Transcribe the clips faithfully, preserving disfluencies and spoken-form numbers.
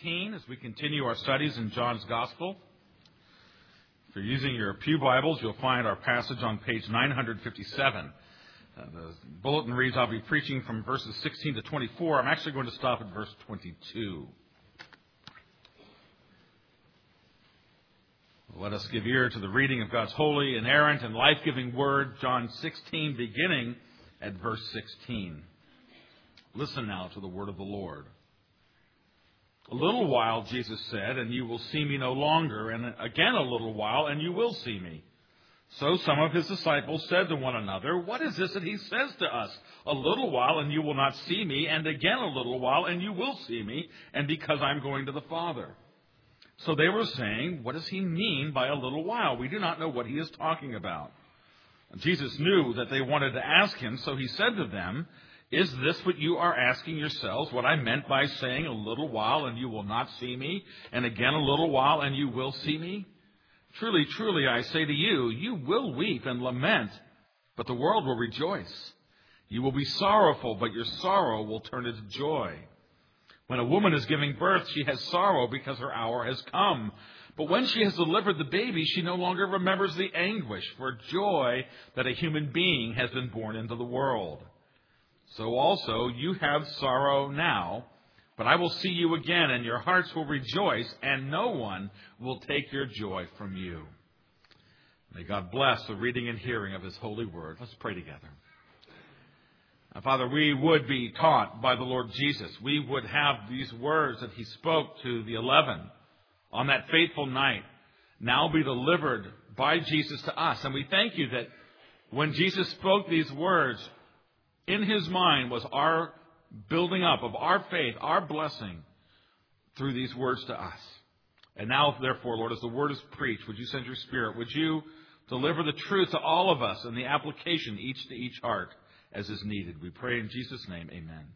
sixteen as we continue our studies in John's Gospel. If you're using your pew Bibles, you'll find our passage on page nine fifty-seven. Uh, the bulletin reads, I'll be preaching from verses sixteen to twenty-four. I'm actually going to stop at verse twenty-two. Let us give ear to the reading of God's holy, inerrant, and life-giving word, John sixteen, beginning at verse sixteen. Listen now to the word of the Lord. A little while, Jesus said, and you will see me no longer, and again a little while, and you will see me. So some of his disciples said to one another, what is this that he says to us? A little while, and you will not see me, and again a little while, and you will see me, and because I'm going to the Father. So they were saying, what does he mean by a little while? We do not know what he is talking about. And Jesus knew that they wanted to ask him, so he said to them, is this what you are asking yourselves, what I meant by saying a little while and you will not see me, and again a little while and you will see me? Truly, truly, I say to you, you will weep and lament, but the world will rejoice. You will be sorrowful, but your sorrow will turn into joy. When a woman is giving birth, she has sorrow because her hour has come. But when she has delivered the baby, she no longer remembers the anguish for joy that a human being has been born into the world. So also you have sorrow now, but I will see you again, and your hearts will rejoice, and no one will take your joy from you. May God bless the reading and hearing of his holy word. Let's pray together. Now, Father, we would be taught by the Lord Jesus. We would have these words that he spoke to the eleven on that fateful night now be delivered by Jesus to us. And we thank you that when Jesus spoke these words, in his mind was our building up of our faith, our blessing through these words to us. And now, therefore, Lord, as the word is preached, would you send your Spirit? Would you deliver the truth to all of us and the application each to each heart as is needed? We pray in Jesus' name, amen.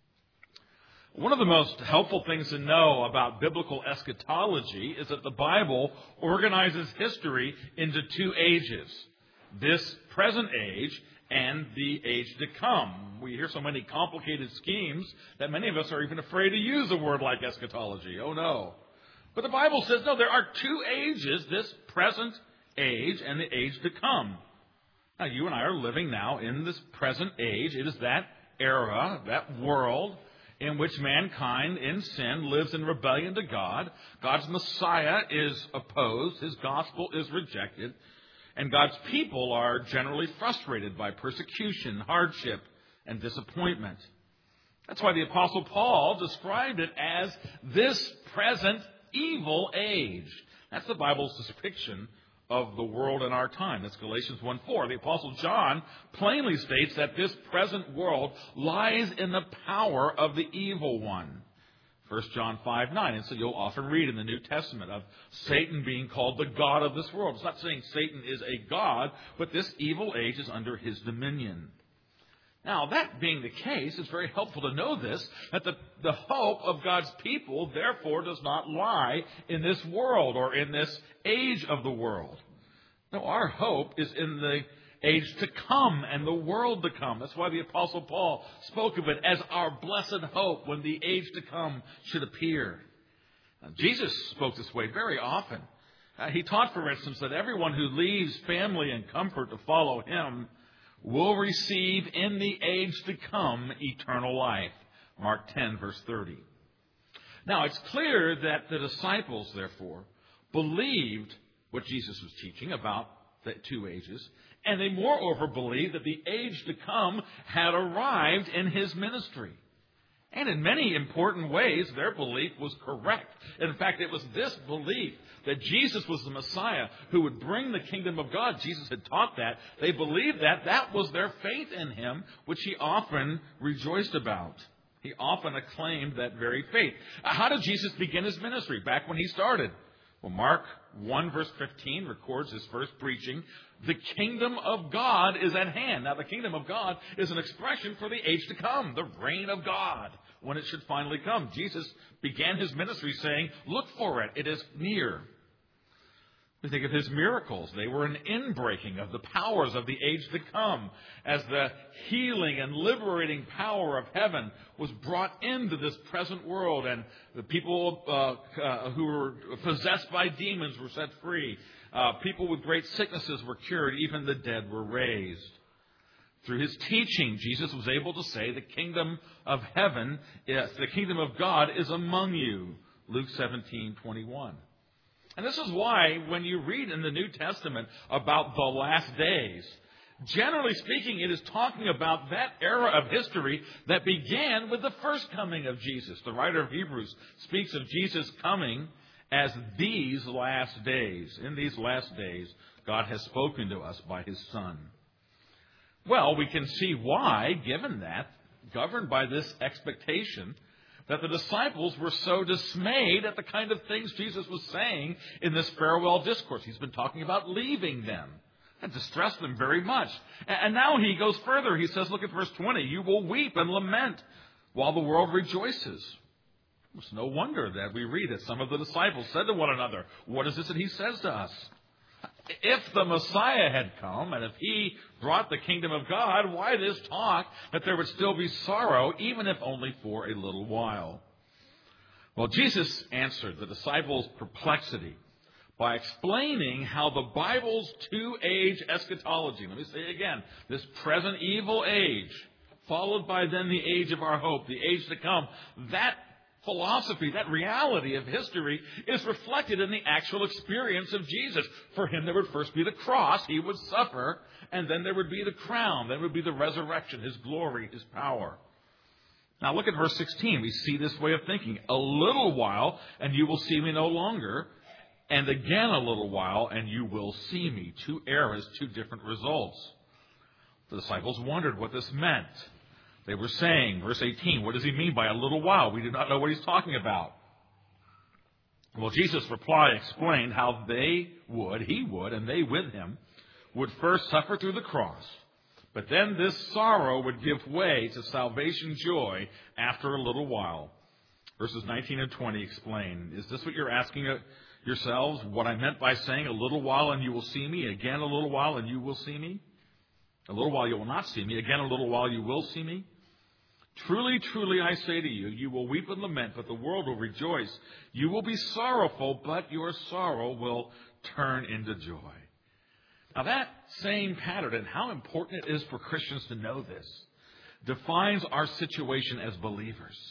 One of the most helpful things to know about biblical eschatology is that the Bible organizes history into two ages. This present age and the age to come. We hear so many complicated schemes that many of us are even afraid to use a word like eschatology. Oh no. But the Bible says, no, there are two ages, this present age and the age to come. Now, you and I are living now in this present age. It is that era, that world in which mankind in sin lives in rebellion to God. God's Messiah is opposed. His gospel is rejected. And God's people are generally frustrated by persecution, hardship, and disappointment. That's why the Apostle Paul described it as this present evil age. That's the Bible's depiction of the world in our time. That's Galatians one four. The Apostle John plainly states that this present world lies in the power of the evil one. First John five nine. And so you'll often read in the New Testament of Satan being called the god of this world. It's not saying Satan is a god, but this evil age is under his dominion. Now, that being the case, it's very helpful to know this, that the, the hope of God's people, therefore, does not lie in this world or in this age of the world. No, our hope is in the age to come and the world to come. That's why the Apostle Paul spoke of it as our blessed hope when the age to come should appear. Now, Jesus spoke this way very often. Uh, he taught, for instance, that everyone who leaves family and comfort to follow him will receive in the age to come eternal life. Mark ten, verse thirty. Now, it's clear that the disciples, therefore, believed what Jesus was teaching about the two ages, and they moreover believed that the age to come had arrived in his ministry. And in many important ways, their belief was correct. In fact, it was this belief that Jesus was the Messiah who would bring the kingdom of God. Jesus had taught that. They believed that. That was their faith in him, which he often rejoiced about. He often acclaimed that very faith. How did Jesus begin his ministry back when he started? Well, Mark one, verse fifteen records his first preaching. The kingdom of God is at hand. Now, the kingdom of God is an expression for the age to come, the reign of God, when it should finally come. Jesus began his ministry saying, look for it. It is near. We think of his miracles. They were an inbreaking of the powers of the age to come, as the healing and liberating power of heaven was brought into this present world, and the people uh, uh, who were possessed by demons were set free. Uh, people with great sicknesses were cured. Even the dead were raised. Through his teaching, Jesus was able to say, the kingdom of heaven, yes, the kingdom of God is among you. Luke seventeen twenty-one. And this is why when you read in the New Testament about the last days, generally speaking, it is talking about that era of history that began with the first coming of Jesus. The writer of Hebrews speaks of Jesus coming as these last days. In these last days, God has spoken to us by his Son. Well, we can see why, given that, governed by this expectation, that the disciples were so dismayed at the kind of things Jesus was saying in this farewell discourse. He's been talking about leaving them. That distressed them very much. And now he goes further. He says, look at verse twenty, you will weep and lament while the world rejoices. It's no wonder that we read that some of the disciples said to one another, what is this that he says to us? If the Messiah had come, and if he brought the kingdom of God, why this talk that there would still be sorrow, even if only for a little while? Well, Jesus answered the disciples' perplexity by explaining how the Bible's two-age eschatology, let me say it again, this present evil age, followed by then the age of our hope, the age to come, that philosophy, that reality of history is reflected in the actual experience of Jesus. For him, there would first be the cross. He would suffer. And then there would be the crown. Then would be the resurrection, his glory, his power. Now look at verse sixteen. We see this way of thinking. A little while, and you will see me no longer. And again a little while, and you will see me. Two eras, two different results. The disciples wondered what this meant. They were saying, verse eighteen, what does he mean by a little while? We do not know what he's talking about. Well, Jesus' reply explained how they would, he would, and they with him, would first suffer through the cross. But then this sorrow would give way to salvation joy after a little while. Verses nineteen and twenty explain, is this what you're asking yourselves? What I meant by saying a little while and you will see me? Again a little while and you will see me? A little while you will not see me. Again a little while you will see me? Truly, truly, I say to you, you will weep and lament, but the world will rejoice. You will be sorrowful, but your sorrow will turn into joy. Now that same pattern, and how important it is for Christians to know this, defines our situation as believers.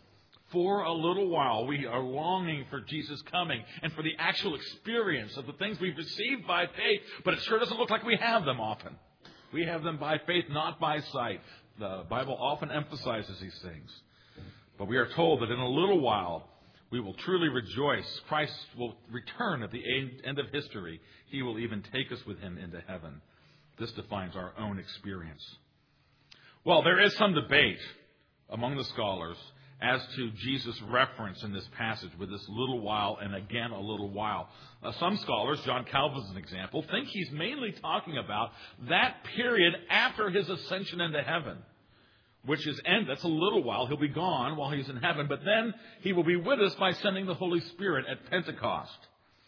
For a little while, we are longing for Jesus' coming and for the actual experience of the things we've received by faith, but it sure doesn't look like we have them often. We have them by faith, not by sight. The Bible often emphasizes these things. But we are told that in a little while, we will truly rejoice. Christ will return at the end of history. He will even take us with him into heaven. This defines our own experience. Well, there is some debate among the scholars as to Jesus' reference in this passage with this little while and again a little while. Uh, some scholars, John Calvin is an example, think he's mainly talking about that period after his ascension into heaven, which is end. That's a little while. He'll be gone while he's in heaven, but then he will be with us by sending the Holy Spirit at Pentecost.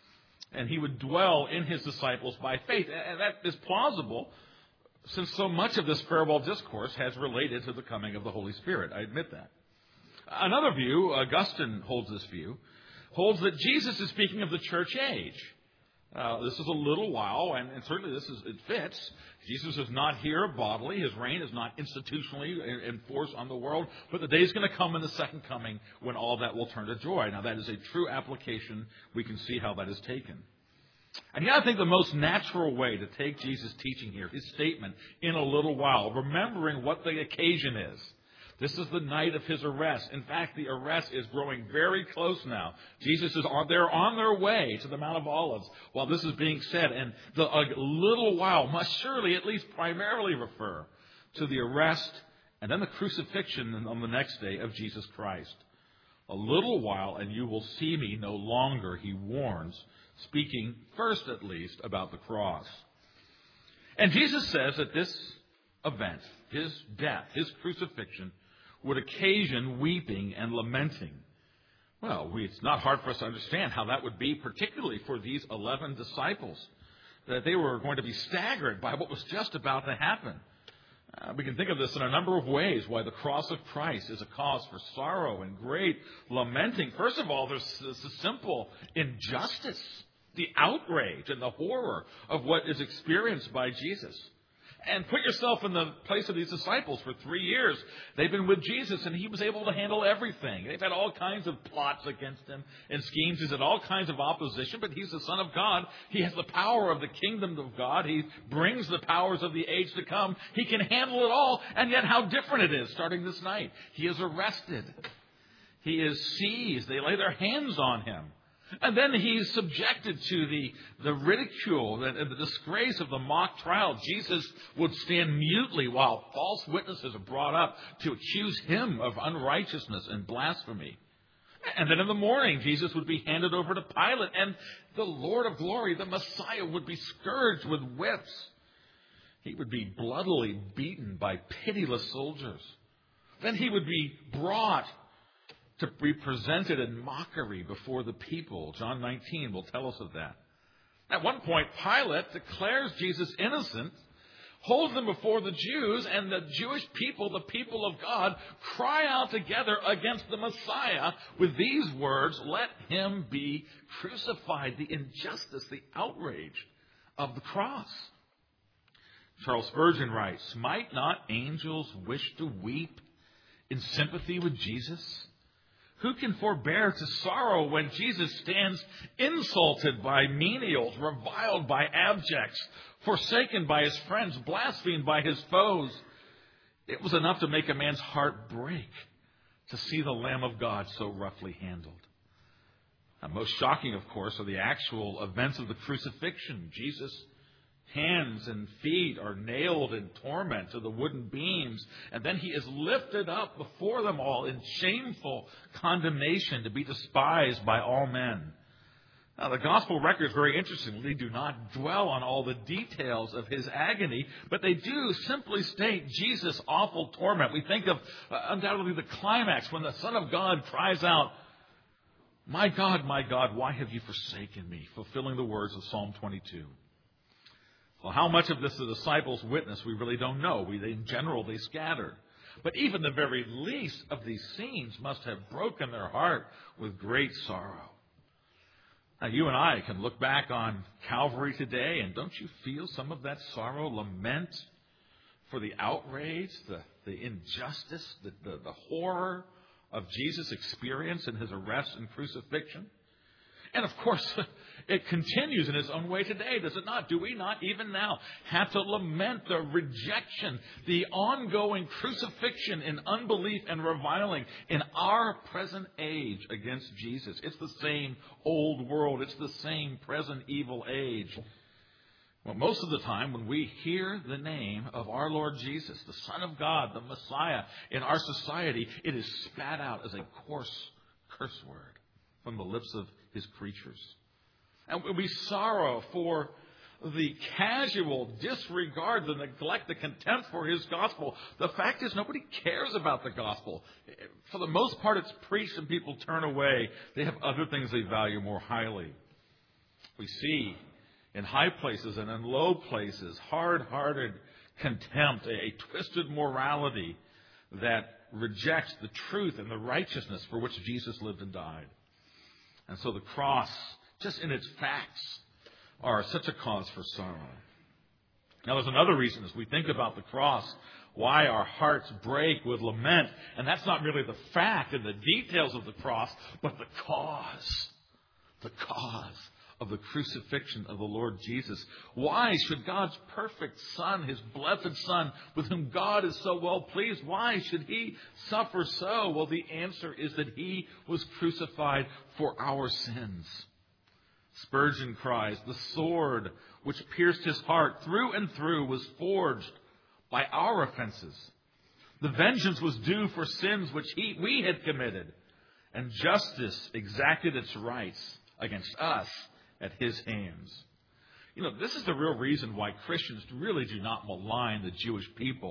And he would dwell in his disciples by faith. And that is plausible, since so much of this farewell discourse has related to the coming of the Holy Spirit. I admit that. Another view, Augustine holds this view, holds that Jesus is speaking of the church age. Uh, this is a little while, and, and certainly this is, it fits. Jesus is not here bodily. His reign is not institutionally in force on the world. But the day is going to come in the second coming when all that will turn to joy. Now, that is a true application. We can see how that is taken. And yet I think the most natural way to take Jesus' teaching here, his statement, in a little while, remembering what the occasion is. This is the night of his arrest. In fact, the arrest is growing very close now. Jesus is on, they're on their way to the Mount of Olives while this is being said. And the a little while must surely at least primarily refer to the arrest and then the crucifixion on the next day of Jesus Christ. A little while and you will see me no longer, he warns, speaking first at least about the cross. And Jesus says that this event, his death, his crucifixion, would occasion weeping and lamenting. Well, we, it's not hard for us to understand how that would be, particularly for these eleven disciples, that they were going to be staggered by what was just about to happen. Uh, we can think of this in a number of ways, why the cross of Christ is a cause for sorrow and great lamenting. First of all, there's this simple injustice, the outrage and the horror of what is experienced by Jesus. And put yourself in the place of these disciples. For three years, they've been with Jesus, and he was able to handle everything. They've had all kinds of plots against him and schemes. He's had all kinds of opposition, but he's the Son of God. He has the power of the kingdom of God. He brings the powers of the age to come. He can handle it all, and yet how different it is starting this night. He is arrested. He is seized. They lay their hands on him. And then he's subjected to the, the ridicule and the disgrace of the mock trial. Jesus would stand mutely while false witnesses are brought up to accuse him of unrighteousness and blasphemy. And then in the morning, Jesus would be handed over to Pilate, and the Lord of glory, the Messiah, would be scourged with whips. He would be bloodily beaten by pitiless soldiers. Then he would be brought to be presented in mockery before the people. John nineteen will tell us of that. At one point, Pilate declares Jesus innocent, holds him before the Jews, and the Jewish people, the people of God, cry out together against the Messiah with these words, "Let him be crucified." The injustice, the outrage of the cross. Charles Spurgeon writes, "Might not angels wish to weep in sympathy with Jesus? Who can forbear to sorrow when Jesus stands insulted by menials, reviled by abjects, forsaken by his friends, blasphemed by his foes? It was enough to make a man's heart break to see the Lamb of God so roughly handled." Now, most shocking, of course, are the actual events of the crucifixion. Jesus' hands and feet are nailed in torment to the wooden beams, and then he is lifted up before them all in shameful condemnation to be despised by all men. Now, the gospel records, very interestingly, do not dwell on all the details of his agony, but they do simply state Jesus' awful torment. We think of uh, undoubtedly the climax when the Son of God cries out, "My God, my God, why have you forsaken me?" fulfilling the words of Psalm twenty-two. Well, how much of this the disciples witnessed, we really don't know. We, in general, they scattered. But even the very least of these scenes must have broken their heart with great sorrow. Now, you and I can look back on Calvary today, and don't you feel some of that sorrow, lament for the outrage, the, the injustice, the, the, the horror of Jesus' experience in his arrest and crucifixion? And of course, it continues in its own way today, does it not? Do we not, even now, have to lament the rejection, the ongoing crucifixion in unbelief and reviling in our present age against Jesus? It's the same old world. It's the same present evil age. Well, most of the time, when we hear the name of our Lord Jesus, the Son of God, the Messiah, in our society, it is spat out as a coarse curse word from the lips of his creatures. And we sorrow for the casual disregard, the neglect, the contempt for his gospel. The fact is, nobody cares about the gospel. For the most part, it's preached and people turn away. They have other things they value more highly. We see in high places and in low places hard-hearted contempt, a, a twisted morality that rejects the truth and the righteousness for which Jesus lived and died. And so the cross, just in its facts, are such a cause for sorrow. Now, there's another reason as we think about the cross, why our hearts break with lament. And that's not really the fact and the details of the cross, but the cause. The cause of the crucifixion of the Lord Jesus. Why should God's perfect Son, his blessed Son, with whom God is so well pleased, why should he suffer so? Well, the answer is that he was crucified for our sins. Spurgeon cries, "The sword which pierced his heart through and through was forged by our offenses. The vengeance was due for sins which he, we had committed, and justice exacted its rights against us at his hands." You know, this is the real reason why Christians really do not malign the Jewish people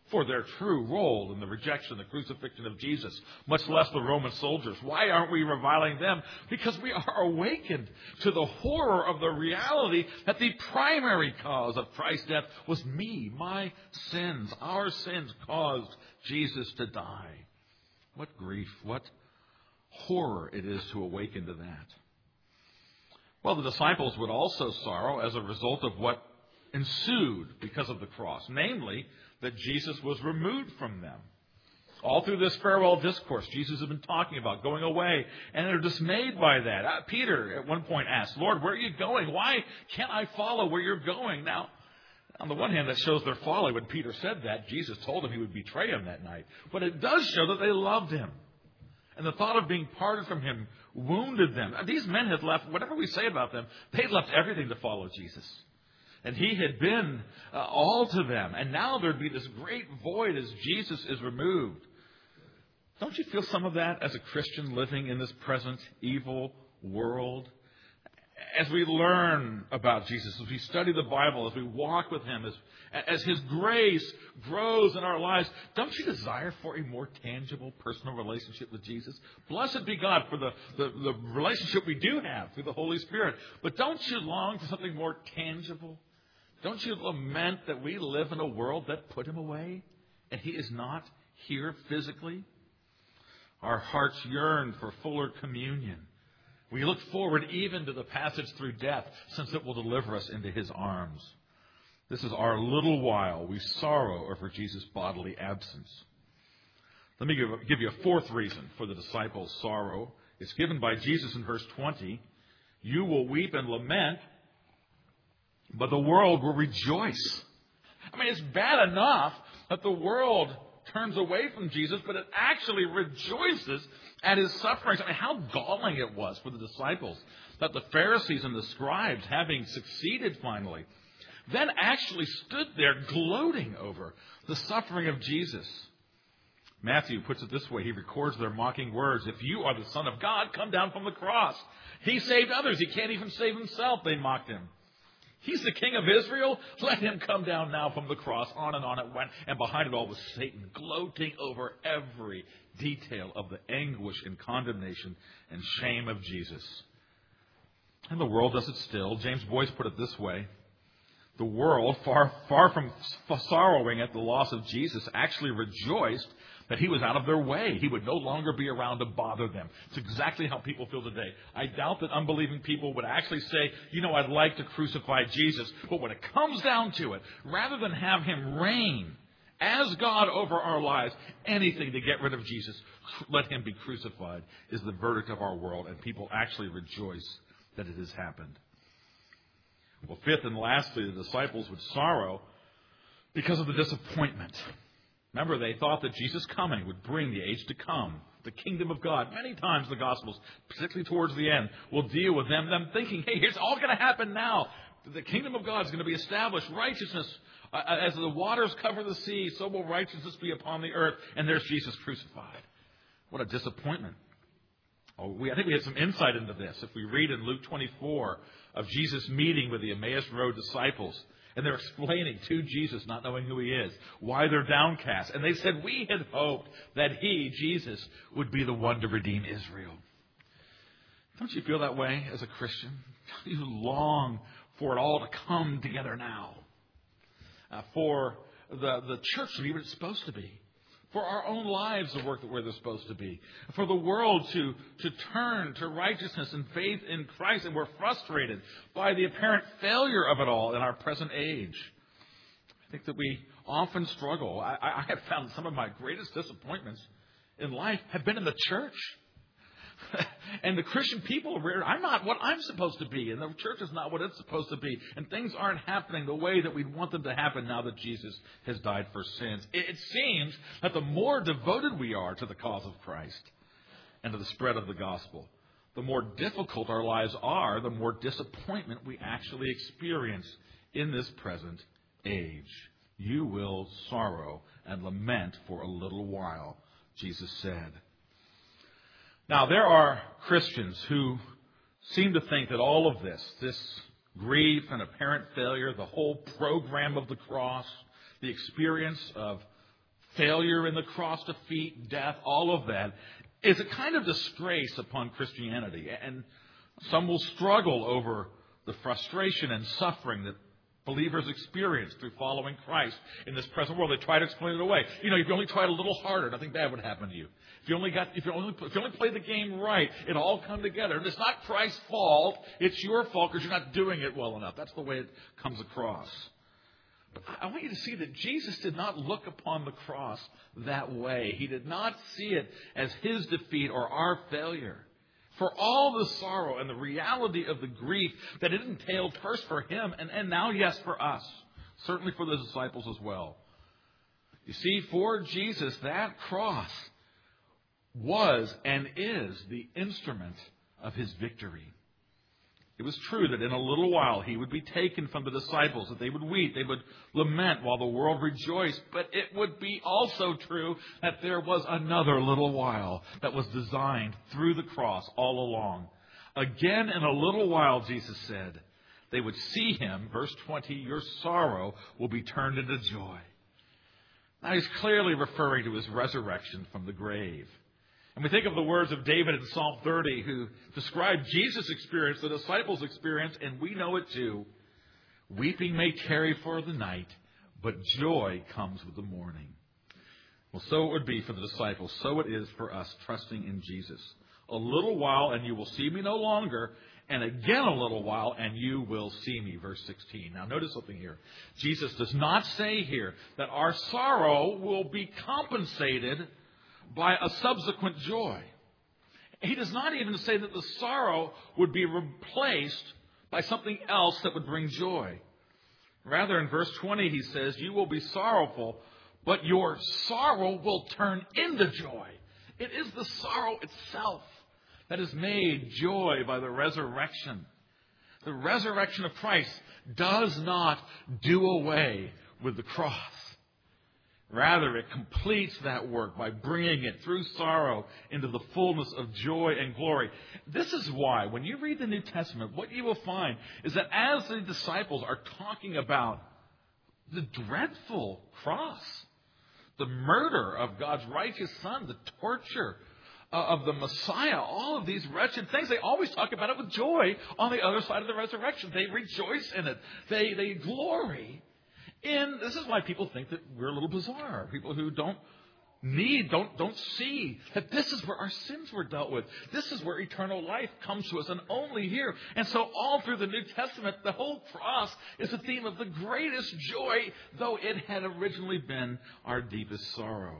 for their true role in the rejection, the crucifixion of Jesus, much less the Roman soldiers. Why aren't we reviling them? Because we are awakened to the horror of the reality that the primary cause of Christ's death was me, my sins. Our sins caused Jesus to die. What grief, what horror it is to awaken to that. Well, the disciples would also sorrow as a result of what ensued because of the cross, namely that Jesus was removed from them. All through this farewell discourse, Jesus has been talking about going away, and they're dismayed by that. Uh, Peter at one point asked, Lord, where are you going? Why can't I follow where you're going? Now, on the one hand, that shows their folly. When Peter said that, Jesus told him he would betray him that night. But it does show that they loved him. And the thought of being parted from him wounded them. These men had left, whatever we say about them, they'd left everything to follow Jesus. And he had been uh, all to them. And now there'd be this great void as Jesus is removed. Don't you feel some of that as a Christian living in this present evil world? As we learn about Jesus, as we study the Bible, as we walk with him, as, as his grace grows in our lives, don't you desire for a more tangible personal relationship with Jesus? Blessed be God for the, the, the relationship we do have through the Holy Spirit. But don't you long for something more tangible? Don't you lament that we live in a world that put him away and he is not here physically? Our hearts yearn for fuller communion. We look forward even to the passage through death, since it will deliver us into his arms. This is our little while we sorrow over Jesus' bodily absence. Let me give, give you a fourth reason for the disciples' sorrow. It's given by Jesus in verse twenty. You will weep and lament, but the world will rejoice. I mean, it's bad enough that the world turns away from Jesus, but it actually rejoices at his sufferings. I mean, how galling it was for the disciples that the Pharisees and the scribes, having succeeded finally, then actually stood there gloating over the suffering of Jesus. Matthew puts it this way. He records their mocking words. If you are the Son of God, come down from the cross. He saved others. He can't even save himself. They mocked him. He's the King of Israel. Let him come down now from the cross. On and on it went. And behind it all was Satan, gloating over every detail of the anguish and condemnation and shame of Jesus. And the world does it still. James Boyce put it this way. The world, far, far from sorrowing at the loss of Jesus, actually rejoiced that he was out of their way. He would no longer be around to bother them. It's exactly how people feel today. I doubt that unbelieving people would actually say, you know, I'd like to crucify Jesus. But when it comes down to it, rather than have him reign as God over our lives, anything to get rid of Jesus, let him be crucified, is the verdict of our world. And people actually rejoice that it has happened. Well, fifth and lastly, the disciples would sorrow because of the disappointment. Remember, they thought that Jesus' coming would bring the age to come, the kingdom of God. Many times the Gospels, particularly towards the end, will deal with them, them thinking, hey, it's all going to happen now. The kingdom of God is going to be established. Righteousness, uh, as the waters cover the sea, so will righteousness be upon the earth. And there's Jesus crucified. What a disappointment. Oh, we, I think we had some insight into this. If we read in Luke twenty-four of Jesus' meeting with the Emmaus Road disciples, and they're explaining to Jesus, not knowing who he is, why they're downcast. And they said, we had hoped that he, Jesus, would be the one to redeem Israel. Don't you feel that way as a Christian? You long for it all to come together now. Uh, for the, the church to be what it's supposed to be. For our own lives to work where they're supposed to be. For the world to, to turn to righteousness and faith in Christ. And we're frustrated by the apparent failure of it all in our present age. I think that we often struggle. I, I have found some of my greatest disappointments in life have been in the church. And the Christian people, I'm not what I'm supposed to be. And the church is not what it's supposed to be. And things aren't happening the way that we'd want them to happen now that Jesus has died for sins. It seems that the more devoted we are to the cause of Christ and to the spread of the gospel, the more difficult our lives are, the more disappointment we actually experience in this present age. You will sorrow and lament for a little while, Jesus said. Now, there are Christians who seem to think that all of this, this grief and apparent failure, the whole program of the cross, the experience of failure in the cross, defeat, death, all of that is a kind of disgrace upon Christianity. And some will struggle over the frustration and suffering that believers experience through following Christ in this present world. They try to explain it away. You know, if you only tried a little harder, nothing bad would happen to you. If you only got, if you only, if you only played the game right, it'll all come together. And it's not Christ's fault; it's your fault because you're not doing it well enough. That's the way it comes across. But I want you to see that Jesus did not look upon the cross that way. He did not see it as his defeat or our failure. For all the sorrow and the reality of the grief that it entailed first for him and, and now, yes, for us. Certainly for the disciples as well. You see, for Jesus, that cross was and is the instrument of his victory. It was true that in a little while he would be taken from the disciples, that they would weep, they would lament while the world rejoiced. But it would be also true that there was another little while that was designed through the cross all along. Again, in a little while, Jesus said, they would see him, verse twenty, your sorrow will be turned into joy. Now he's clearly referring to his resurrection from the grave. And we think of the words of David in Psalm thirty, who described Jesus' experience, the disciples' experience, and we know it too. Weeping may tarry for the night, but joy comes with the morning. Well, so it would be for the disciples. So it is for us, trusting in Jesus. A little while, and you will see me no longer. And again a little while, and you will see me. Verse sixteen. Now notice something here. Jesus does not say here that our sorrow will be compensated by a subsequent joy. He does not even say that the sorrow would be replaced by something else that would bring joy. Rather, in verse twenty, he says, you will be sorrowful, but your sorrow will turn into joy. It is the sorrow itself that is made joy by the resurrection. The resurrection of Christ does not do away with the cross. Rather, it completes that work by bringing it through sorrow into the fullness of joy and glory. This is why, when you read the New Testament, what you will find is that as the disciples are talking about the dreadful cross, the murder of God's righteous Son, the torture of the Messiah, all of these wretched things, they always talk about it with joy on the other side of the resurrection. They rejoice in it. They, they glory. And this is why people think that we're a little bizarre. People who don't need, don't, don't see that this is where our sins were dealt with. This is where eternal life comes to us, and only here. And so all through the New Testament, the whole cross is a theme of the greatest joy, though it had originally been our deepest sorrow.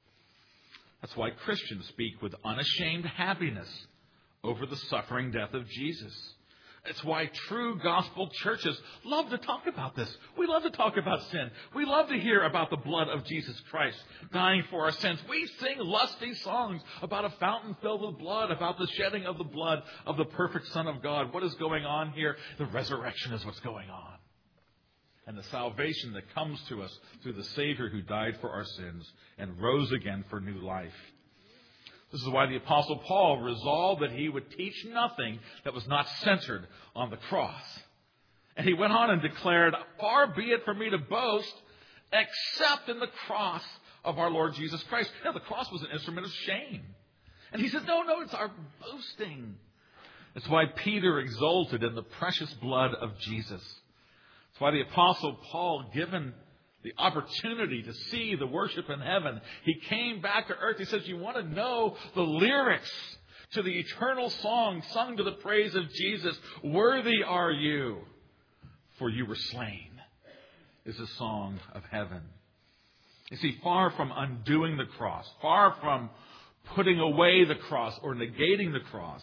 That's why Christians speak with unashamed happiness over the suffering death of Jesus. It's why true gospel churches love to talk about this. We love to talk about sin. We love to hear about the blood of Jesus Christ dying for our sins. We sing lusty songs about a fountain filled with blood, about the shedding of the blood of the perfect Son of God. What is going on here? The resurrection is what's going on. And the salvation that comes to us through the Savior who died for our sins and rose again for new life. This is why the Apostle Paul resolved that he would teach nothing that was not centered on the cross. And he went on and declared, far be it from me to boast, except in the cross of our Lord Jesus Christ. Now, the cross was an instrument of shame. And he said, no, no, it's our boasting. That's why Peter exulted in the precious blood of Jesus. That's why the Apostle Paul, given the opportunity to see the worship in heaven, he came back to earth. He says, you want to know the lyrics to the eternal song sung to the praise of Jesus? Worthy are you, for you were slain, is a song of heaven. You see, far from undoing the cross, far from putting away the cross or negating the cross,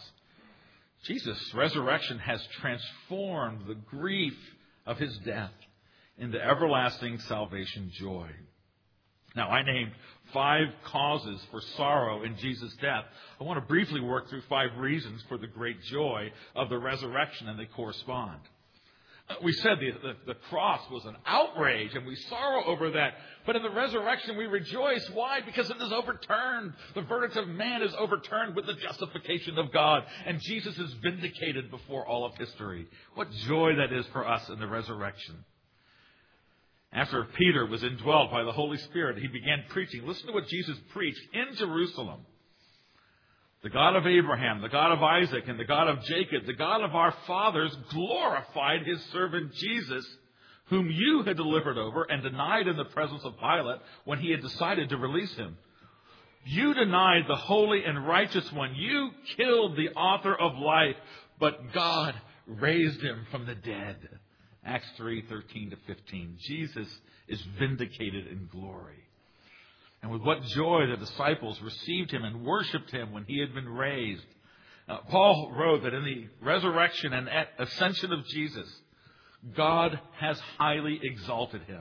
Jesus' resurrection has transformed the grief of his death into everlasting salvation joy. Now, I named five causes for sorrow in Jesus' death. I want to briefly work through five reasons for the great joy of the resurrection, and they correspond. We said the, the, the cross was an outrage, and we sorrow over that. But in the resurrection, we rejoice. Why? Because it is overturned. The verdict of man is overturned with the justification of God. And Jesus is vindicated before all of history. What joy that is for us in the resurrection. After Peter was indwelt by the Holy Spirit, he began preaching. Listen to what Jesus preached in Jerusalem. The God of Abraham, the God of Isaac, and the God of Jacob, the God of our fathers, glorified his servant Jesus, whom you had delivered over and denied in the presence of Pilate when he had decided to release him. You denied the holy and righteous one. You killed the author of life, but God raised him from the dead. Acts three, thirteen to fifteen. Jesus is vindicated in glory. And with what joy the disciples received him and worshipped him when he had been raised. Uh, Paul wrote that in the resurrection and ascension of Jesus, God has highly exalted him.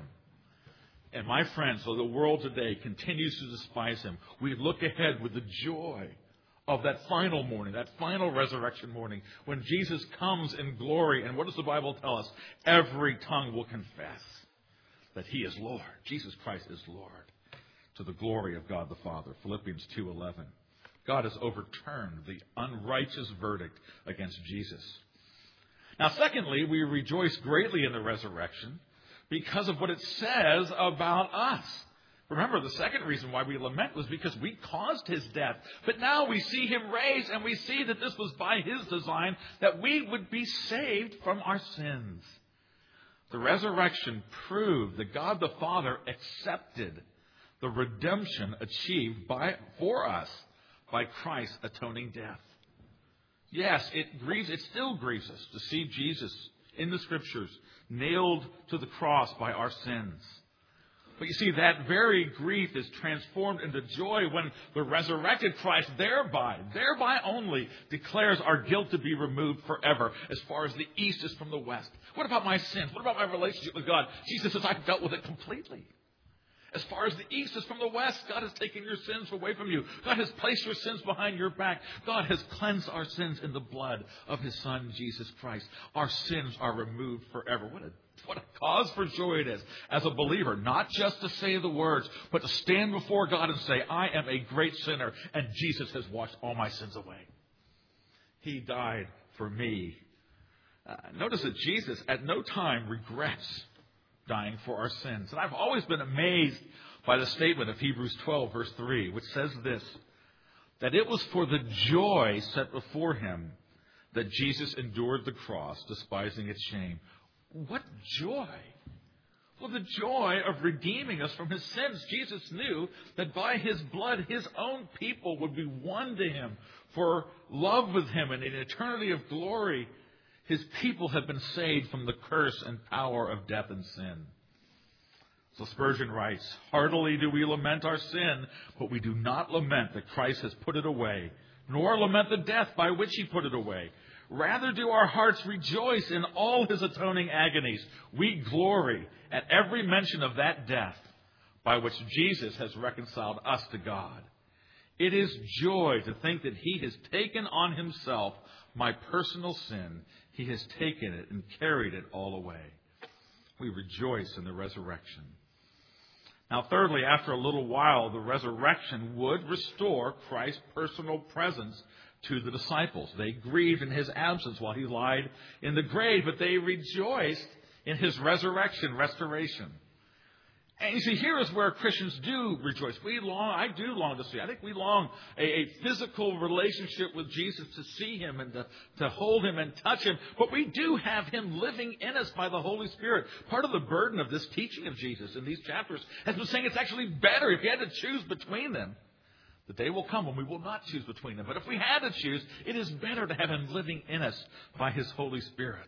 And my friends, though the world today continues to despise him, we look ahead with the joy of that final morning, that final resurrection morning, when Jesus comes in glory. And what does the Bible tell us? Every tongue will confess that he is Lord. Jesus Christ is Lord, to the glory of God the Father. Philippians two eleven. God has overturned the unrighteous verdict against Jesus. Now, secondly, we rejoice greatly in the resurrection because of what it says about us. Remember, the second reason why we lament was because we caused his death. But now we see him raised, and we see that this was by his design, that we would be saved from our sins. The resurrection proved that God the Father accepted the redemption achieved by for us by Christ's atoning death. Yes, it grieves, it still grieves us to see Jesus in the Scriptures nailed to the cross by our sins. But you see, that very grief is transformed into joy when the resurrected Christ thereby, thereby only, declares our guilt to be removed forever as far as the east is from the west. What about my sins? What about my relationship with God? Jesus says, I've dealt with it completely. As far as the east is from the west, God has taken your sins away from you. God has placed your sins behind your back. God has cleansed our sins in the blood of his Son, Jesus Christ. Our sins are removed forever. What a, what a cause for joy it is as a believer, not just to say the words, but to stand before God and say, I am a great sinner, and Jesus has washed all my sins away. He died for me. Uh, notice that Jesus at no time regrets dying for our sins. And I've always been amazed by the statement of Hebrews twelve, verse three, which says this, that it was for the joy set before him that Jesus endured the cross, despising its shame. What joy! Well, the joy of redeeming us from his sins. Jesus knew that by his blood, his own people would be won to him for love with him and in eternity of glory. His people have been saved from the curse and power of death and sin. So Spurgeon writes, heartily do we lament our sin, but we do not lament that Christ has put it away, nor lament the death by which he put it away. Rather do our hearts rejoice in all his atoning agonies. We glory at every mention of that death by which Jesus has reconciled us to God. It is joy to think that he has taken on himself my personal sin. He has taken it and carried it all away. We rejoice in the resurrection. Now, thirdly, after a little while, the resurrection would restore Christ's personal presence to the disciples. They grieved in his absence while he lied in the grave, but they rejoiced in his resurrection, restoration. And you see, here is where Christians do rejoice. We long, I do long to see. I think we long a, a physical relationship with Jesus, to see him and to, to hold him and touch him. But we do have him living in us by the Holy Spirit. Part of the burden of this teaching of Jesus in these chapters has been saying it's actually better if you had to choose between them. The day will come when we will not choose between them. But if we had to choose, it is better to have him living in us by his Holy Spirit.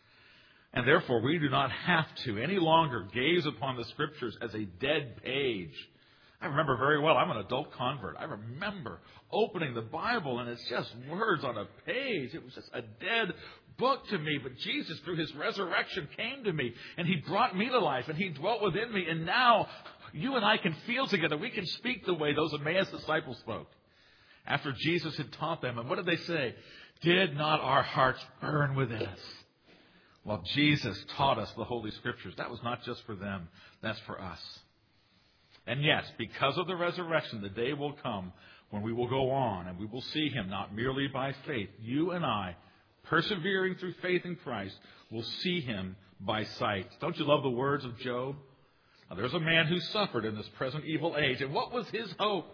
And therefore, we do not have to any longer gaze upon the Scriptures as a dead page. I remember very well, I'm an adult convert. I remember opening the Bible, and it's just words on a page. It was just a dead book to me. But Jesus, through his resurrection, came to me, and he brought me to life, and he dwelt within me. And now, you and I can feel together. We can speak the way those Emmaus disciples spoke after Jesus had taught them. And what did they say? Did not our hearts burn within us? Well, Jesus taught us the Holy Scriptures. That was not just for them. That's for us. And yes, because of the resurrection, the day will come when we will go on and we will see him not merely by faith. You and I, persevering through faith in Christ, will see him by sight. Don't you love the words of Job? Now, there's a man who suffered in this present evil age. And what was his hope?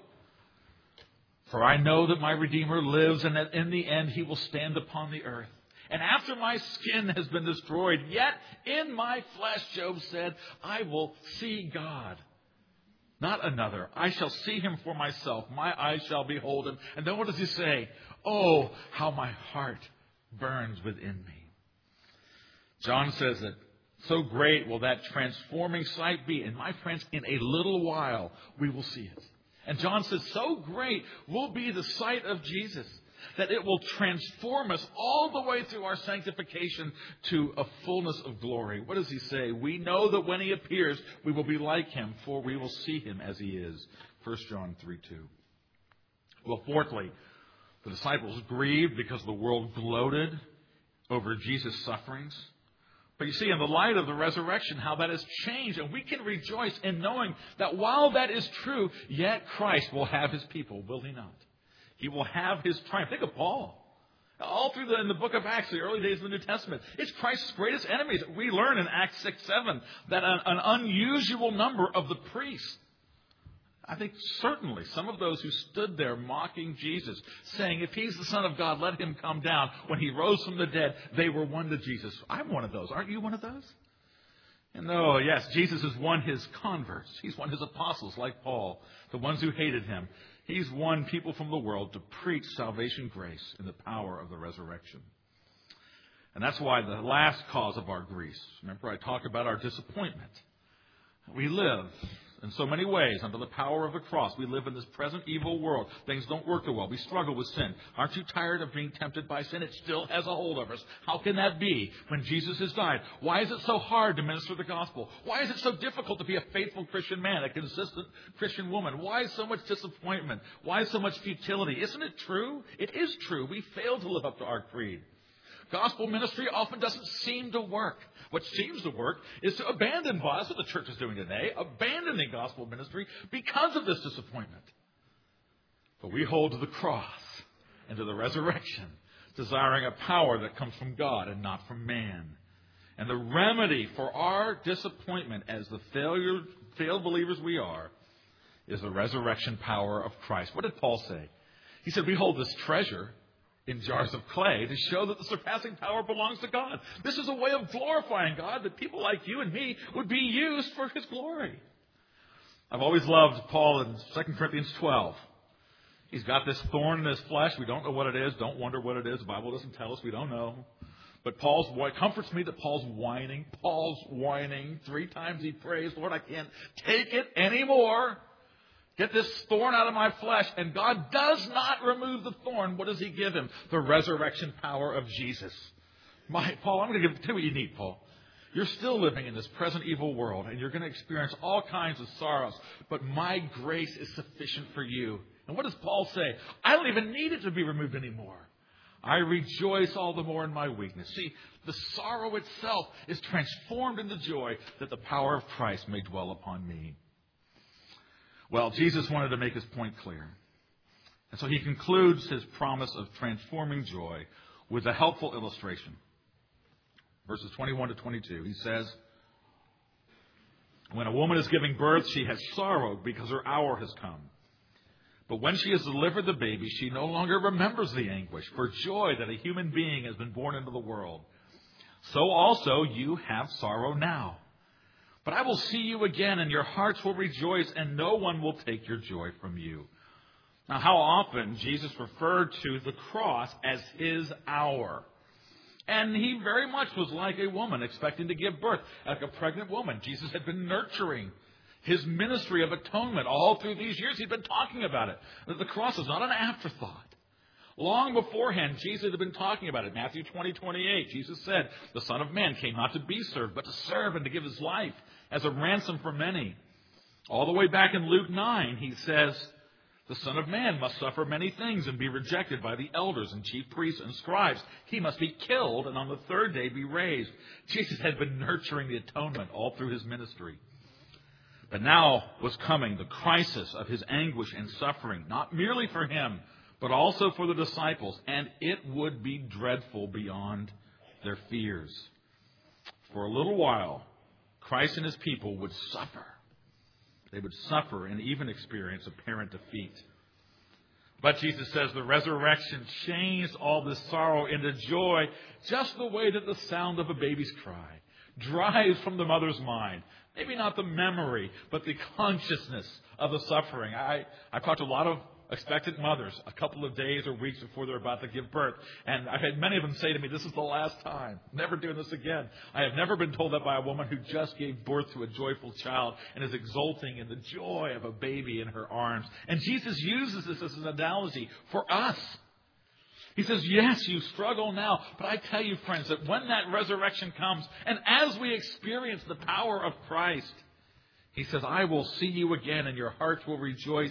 For I know that my Redeemer lives, and that in the end he will stand upon the earth. And after my skin has been destroyed, yet in my flesh, Job said, I will see God. Not another. I shall see him for myself. My eyes shall behold him. And then what does he say? Oh, how my heart burns within me. John says that so great will that transforming sight be. And my friends, in a little while, we will see it. And John says, so great will be the sight of Jesus that it will transform us all the way through our sanctification to a fullness of glory. What does he say? We know that when he appears, we will be like him, for we will see him as he is. First John three two. Well, fourthly, the disciples grieved because the world gloated over Jesus' sufferings. But you see, in the light of the resurrection, how that has changed. And we can rejoice in knowing that while that is true, yet Christ will have his people, will he not? He will have his triumph. Think of Paul. All through the, in the book of Acts, the early days of the New Testament, it's Christ's greatest enemies. We learn in Acts six seven that an, an unusual number of the priests, I think certainly some of those who stood there mocking Jesus, saying, if he's the Son of God, let him come down. When he rose from the dead, they were one to Jesus. I'm one of those. Aren't you one of those? And no, yes, Jesus has won his converts. He's won his apostles like Paul, the ones who hated him. He's won people from the world to preach salvation grace in the power of the resurrection. And that's why the last cause of our grief, remember I talked about our disappointment. We live in so many ways under the power of the cross. We live in this present evil world. Things don't work too well. We struggle with sin. Aren't you tired of being tempted by sin? It still has a hold of us. How can that be when Jesus has died? Why is it so hard to minister the gospel? Why is it so difficult to be a faithful Christian man, a consistent Christian woman? Why so much disappointment? Why so much futility? Isn't it true? It is true. We fail to live up to our creed. Gospel ministry often doesn't seem to work. What seems to work is to abandon, that's what the church is doing today, abandoning gospel ministry because of this disappointment. But we hold to the cross and to the resurrection, desiring a power that comes from God and not from man. And the remedy for our disappointment as the failure, failed believers we are is the resurrection power of Christ. What did Paul say? He said, we hold this treasure in jars of clay to show that the surpassing power belongs to God. This is a way of glorifying God, that people like you and me would be used for his glory. I've always loved Paul in Second Corinthians twelve. He's got this thorn in his flesh. We don't know what it is. Don't wonder what it is. The Bible doesn't tell us. We don't know. But Paul's, it comforts me that Paul's whining. Paul's whining. Three times he prays, Lord, I can't take it anymore. Get this thorn out of my flesh. And God does not remove the thorn. What does he give him? The resurrection power of Jesus. My, Paul, I'm going to give, tell you what you need, Paul. You're still living in this present evil world, and you're going to experience all kinds of sorrows. But my grace is sufficient for you. And what does Paul say? I don't even need it to be removed anymore. I rejoice all the more in my weakness. See, the sorrow itself is transformed into joy that the power of Christ may dwell upon me. Well, Jesus wanted to make his point clear. And so he concludes his promise of transforming joy with a helpful illustration. Verses twenty-one to twenty-two, he says, when a woman is giving birth, she has sorrow because her hour has come. But when she has delivered the baby, she no longer remembers the anguish for joy that a human being has been born into the world. So also you have sorrow now. But I will see you again, and your hearts will rejoice, and no one will take your joy from you. Now, how often Jesus referred to the cross as his hour. And he very much was like a woman expecting to give birth, like a pregnant woman. Jesus had been nurturing his ministry of atonement all through these years. He'd been talking about it. The cross is not an afterthought. Long beforehand, Jesus had been talking about it. Matthew twenty, twenty-eight, Jesus said, the Son of Man came not to be served, but to serve and to give his life as a ransom for many. All the way back in Luke nine, he says, the Son of Man must suffer many things and be rejected by the elders and chief priests and scribes. He must be killed and on the third day be raised. Jesus had been nurturing the atonement all through his ministry. But now was coming the crisis of his anguish and suffering, not merely for him, but also for the disciples. And it would be dreadful beyond their fears. For a little while, Christ and his people would suffer. They would suffer and even experience apparent defeat. But Jesus says the resurrection changed all this sorrow into joy, just the way that the sound of a baby's cry drives from the mother's mind. Maybe not the memory, but the consciousness of the suffering. I, I've talked to a lot of expectant mothers a couple of days or weeks before they're about to give birth. And I've had many of them say to me, this is the last time. Never doing this again. I have never been told that by a woman who just gave birth to a joyful child and is exulting in the joy of a baby in her arms. And Jesus uses this as an analogy for us. He says, yes, you struggle now, but I tell you, friends, that when that resurrection comes, and as we experience the power of Christ, He says, I will see you again and your hearts will rejoice.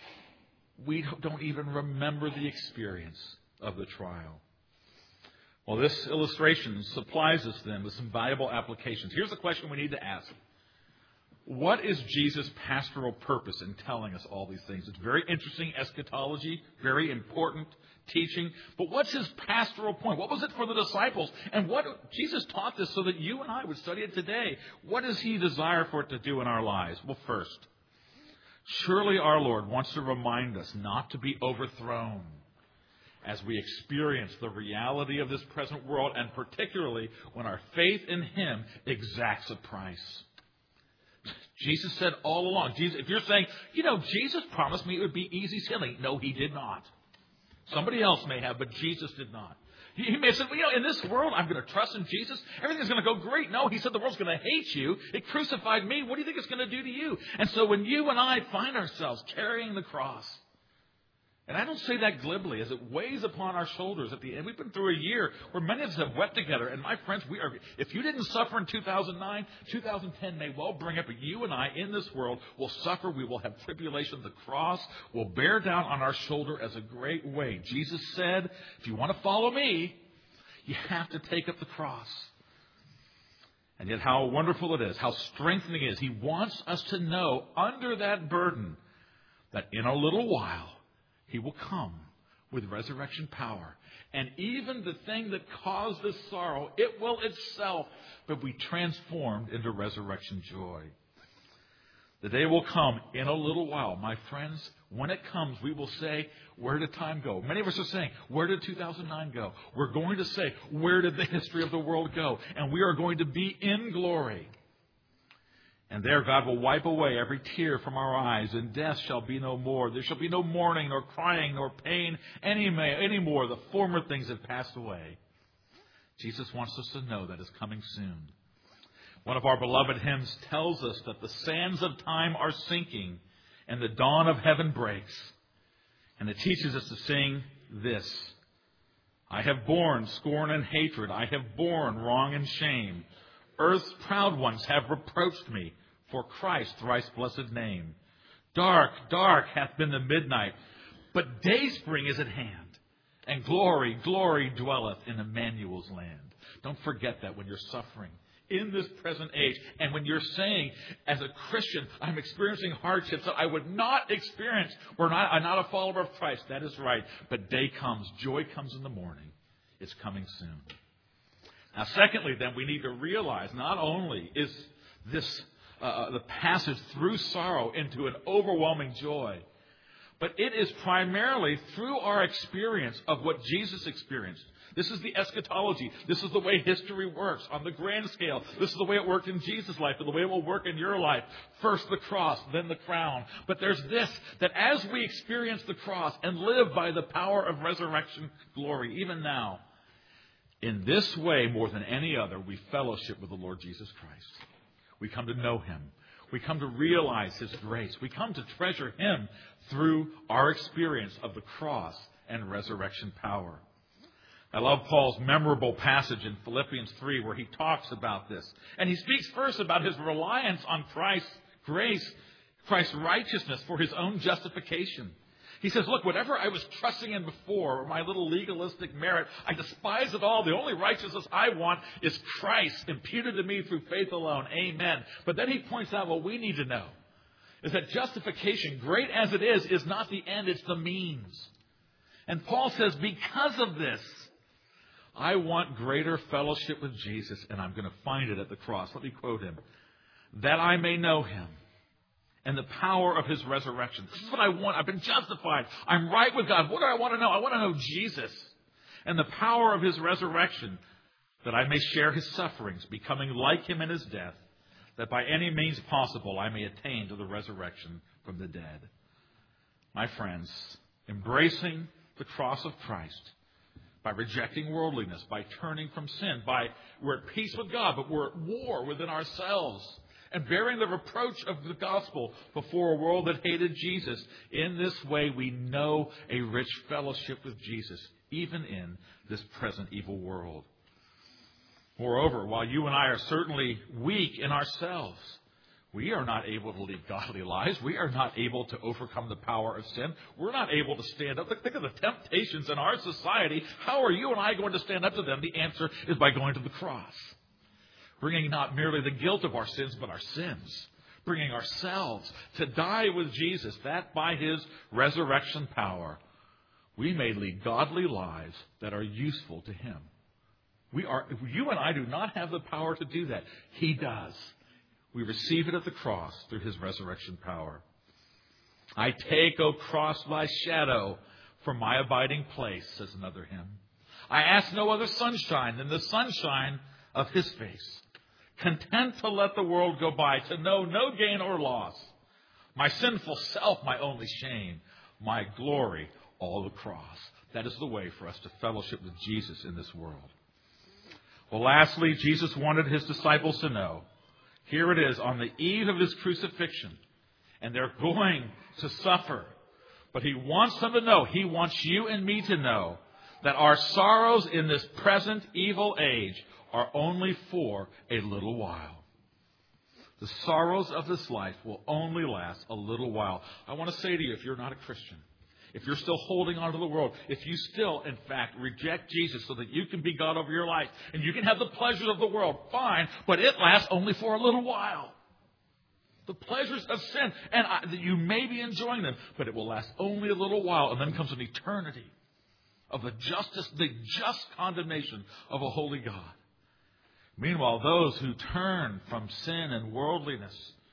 We don't even remember the experience of the trial. Well, this illustration supplies us then with some valuable applications. Here's the question we need to ask. What is Jesus' pastoral purpose in telling us all these things? It's very interesting eschatology, very important teaching. But what's His pastoral point? What was it for the disciples? And what Jesus taught this so that you and I would study it today. What does He desire for it to do in our lives? Well, first, surely our Lord wants to remind us not to be overthrown as we experience the reality of this present world, and particularly when our faith in Him exacts a price. Jesus said all along, Jesus, if you're saying, you know, Jesus promised me it would be easy sailing. No, He did not. Somebody else may have, but Jesus did not. He may have said, well, you know, in this world, I'm going to trust in Jesus. Everything's going to go great. No, He said the world's going to hate you. It crucified me. What do you think it's going to do to you? And so when you and I find ourselves carrying the cross, and I don't say that glibly, as it weighs upon our shoulders at the end. We've been through a year where many of us have wept together. And my friends, we are. If you didn't suffer in two thousand nine, two thousand ten may well bring up. But you and I in this world will suffer. We will have tribulation. The cross will bear down on our shoulder as a great weight. Jesus said, if you want to follow me, you have to take up the cross. And yet how wonderful it is, how strengthening it is. He wants us to know under that burden that in a little while, He will come with resurrection power. And even the thing that caused this sorrow, it will itself be transformed into resurrection joy. The day will come in a little while. My friends, when it comes, we will say, where did time go? Many of us are saying, where did two thousand nine go? We're going to say, where did the history of the world go? And we are going to be in glory. And there God will wipe away every tear from our eyes, and death shall be no more. There shall be no mourning, nor crying, nor pain any more. The former things have passed away. Jesus wants us to know that is coming soon. One of our beloved hymns tells us that the sands of time are sinking, and the dawn of heaven breaks. And it teaches us to sing this. I have borne scorn and hatred. I have borne wrong and shame. Earth's proud ones have reproached me for Christ's thrice blessed name. Dark, dark hath been the midnight, but dayspring is at hand, and glory, glory dwelleth in Emmanuel's land. Don't forget that when you're suffering in this present age, and when you're saying, as a Christian, I'm experiencing hardships that I would not experience were not, I'm not a follower of Christ. That is right. But day comes, joy comes in the morning. It's coming soon. Now, secondly, then, we need to realize not only is this uh, the passage through sorrow into an overwhelming joy, but it is primarily through our experience of what Jesus experienced. This is the eschatology. This is the way history works on the grand scale. This is the way it worked in Jesus' life and the way it will work in your life. First the cross, then the crown. But there's this, that as we experience the cross and live by the power of resurrection glory, even now, in this way, more than any other, we fellowship with the Lord Jesus Christ. We come to know Him. We come to realize His grace. We come to treasure Him through our experience of the cross and resurrection power. I love Paul's memorable passage in Philippians three where he talks about this. And he speaks first about his reliance on Christ's grace, Christ's righteousness for his own justification. He says, look, whatever I was trusting in before, or my little legalistic merit, I despise it all. The only righteousness I want is Christ imputed to me through faith alone. Amen. But then he points out what we need to know is that justification, great as it is, is not the end, it's the means. And Paul says, because of this, I want greater fellowship with Jesus, and I'm going to find it at the cross. Let me quote him. That I may know Him and the power of his resurrection. This is what I want. I've been justified. I'm right with God. What do I want to know? I want to know Jesus and the power of his resurrection, that I may share his sufferings, becoming like him in his death, that by any means possible I may attain to the resurrection from the dead. My friends, embracing the cross of Christ, by rejecting worldliness, by turning from sin, by we're at peace with God, but we're at war within ourselves, and bearing the reproach of the gospel before a world that hated Jesus. In this way, we know a rich fellowship with Jesus, even in this present evil world. Moreover, while you and I are certainly weak in ourselves, we are not able to lead godly lives. We are not able to overcome the power of sin. We're not able to stand up. Think of the temptations in our society. How are you and I going to stand up to them? The answer is by going to the cross. Bringing not merely the guilt of our sins, but our sins. Bringing ourselves to die with Jesus, that by his resurrection power, we may lead godly lives that are useful to him. We are, you and I do not have the power to do that. He does. We receive it at the cross through his resurrection power. I take, O cross, thy shadow for my abiding place, says another hymn. I ask no other sunshine than the sunshine of his face. Content to let the world go by, to know no gain or loss. My sinful self, my only shame. My glory, all the cross. That is the way for us to fellowship with Jesus in this world. Well, lastly, Jesus wanted his disciples to know. Here it is on the eve of his crucifixion, and they're going to suffer. But he wants them to know, he wants you and me to know, that our sorrows in this present evil age are only for a little while. The sorrows of this life will only last a little while. I want to say to you, if you're not a Christian, if you're still holding on to the world, if you still, in fact, reject Jesus so that you can be God over your life and you can have the pleasures of the world, fine, but it lasts only for a little while. The pleasures of sin, and I, you may be enjoying them, but it will last only a little while, and then comes an eternity of the justice, the just condemnation of a holy God. Meanwhile, those who turn from sin and worldliness,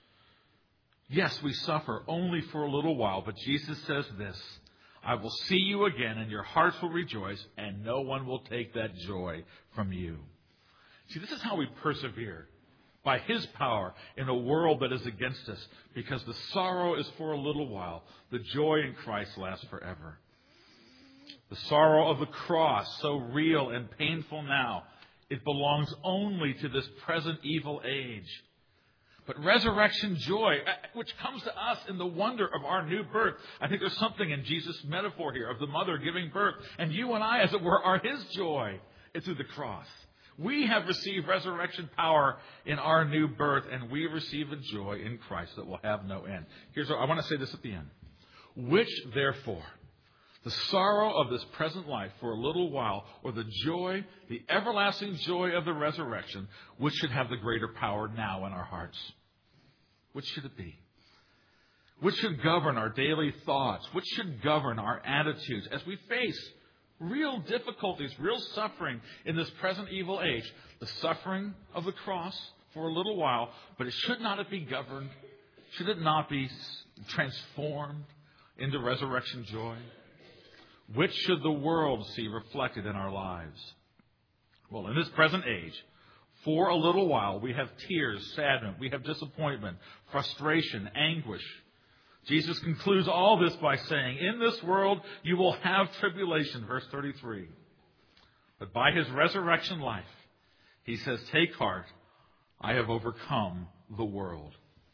yes, we suffer only for a little while, but Jesus says this, I will see you again, and your hearts will rejoice, and no one will take that joy from you. See, this is how we persevere, by his power in a world that is against us, because the sorrow is for a little while. The joy in Christ lasts forever. The sorrow of the cross, so real and painful now, it belongs only to this present evil age. But resurrection joy, which comes to us in the wonder of our new birth. I think there's something in Jesus' metaphor here of the mother giving birth. And you and I, as it were, are his joy. It's through the cross. We have received resurrection power in our new birth, and we receive a joy in Christ that will have no end. Here's what I want to say this at the end. Which, therefore, the sorrow of this present life for a little while, or the joy, the everlasting joy of the resurrection, which should have the greater power now in our hearts? Which should it be? Which should govern our daily thoughts? Which should govern our attitudes as we face real difficulties, real suffering in this present evil age? The suffering of the cross for a little while, but it should not be governed. Should it not be transformed into resurrection joy? Which should the world see reflected in our lives? Well, in this present age, for a little while, we have tears, sadness, we have disappointment, frustration, anguish. Jesus concludes all this by saying, in this world you will have tribulation, verse thirty-three. But by his resurrection life, he says, take heart, I have overcome the world.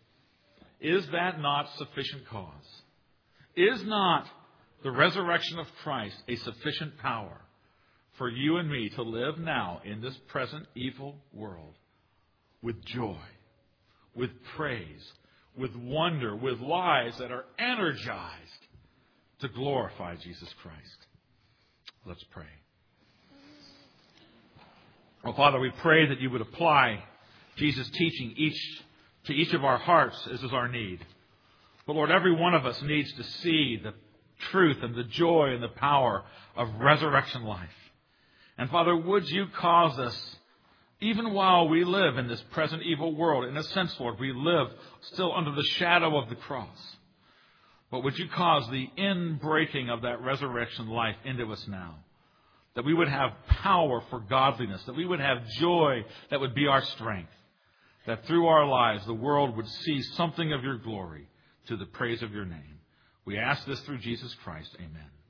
Is that not sufficient cause? Is not the resurrection of Christ a sufficient power for you and me to live now in this present evil world with joy, with praise, with wonder, with lives that are energized to glorify Jesus Christ? Let's pray. Oh, Father, we pray that you would apply Jesus' teaching each to each of our hearts as is our need. But Lord, every one of us needs to see the truth and the joy and the power of resurrection life. And Father, would you cause us Even while we live in this present evil world, in a sense, Lord, we live still under the shadow of the cross. But would you cause the inbreaking of that resurrection life into us now? That we would have power for godliness, that we would have joy that would be our strength, that through our lives the world would see something of your glory to the praise of your name. We ask this through Jesus Christ. Amen.